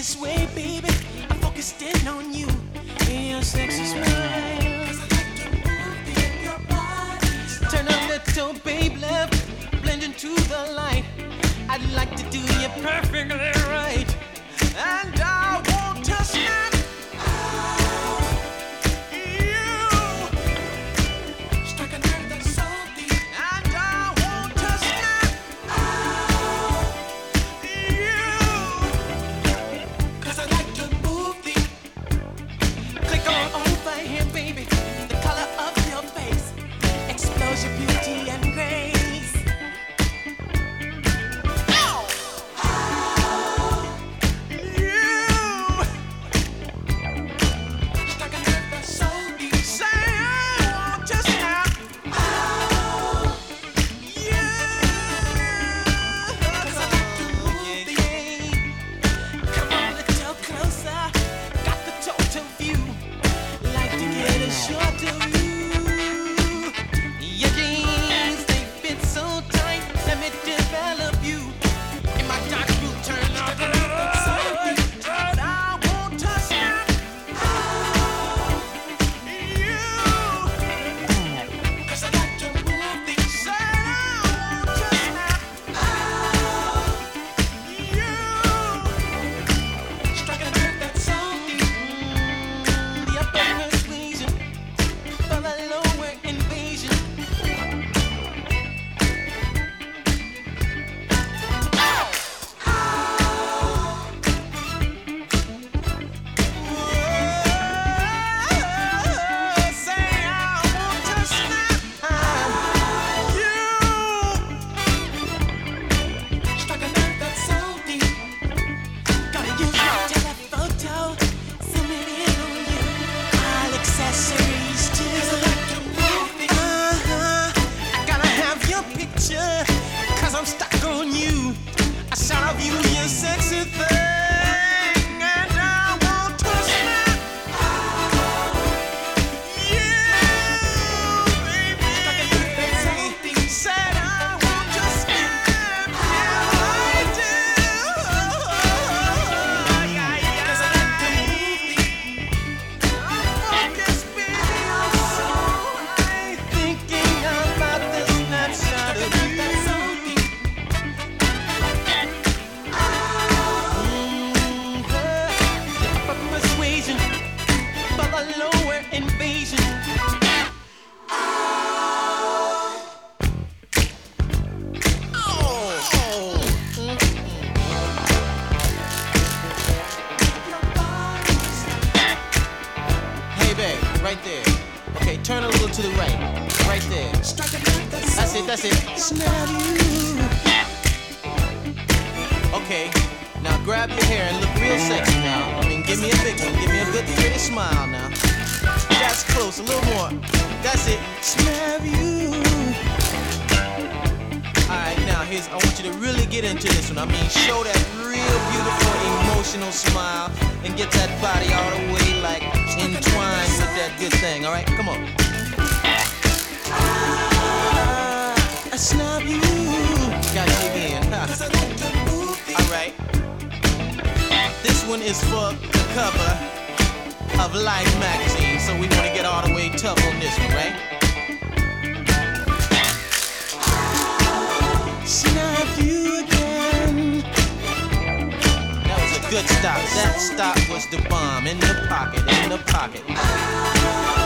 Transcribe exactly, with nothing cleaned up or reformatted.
this way, baby. I'm focused in on you and your sexy smile. Turn a little, babe, left, blend into the light. I'd like to do you perfectly right, and I want to snap you, strike a nerve that's so deep, and I want to snap you, 'cause I like to move the. Click on over here, baby, the color of your face, expose your beauty and grace. Right there. Okay, turn a little to the right. Right there. That's it, that's it. Snap you. Okay, now grab your hair and look real sexy now. I mean, give me a big one. Give me a good, pretty smile now. That's close, a little more. That's it. Snap you. Alright, now here's, I want you to really get into this one. I mean, show that real beautiful, emotional smile and get that body all the way like entwined with that good thing. Alright, come on. I, I snap you. Got you again. Alright. This one is for the cover of Life magazine, so we want to get all the way tough on this one, right? Snap you again. That was a good stop. That stop was the bomb. In the pocket, in the pocket.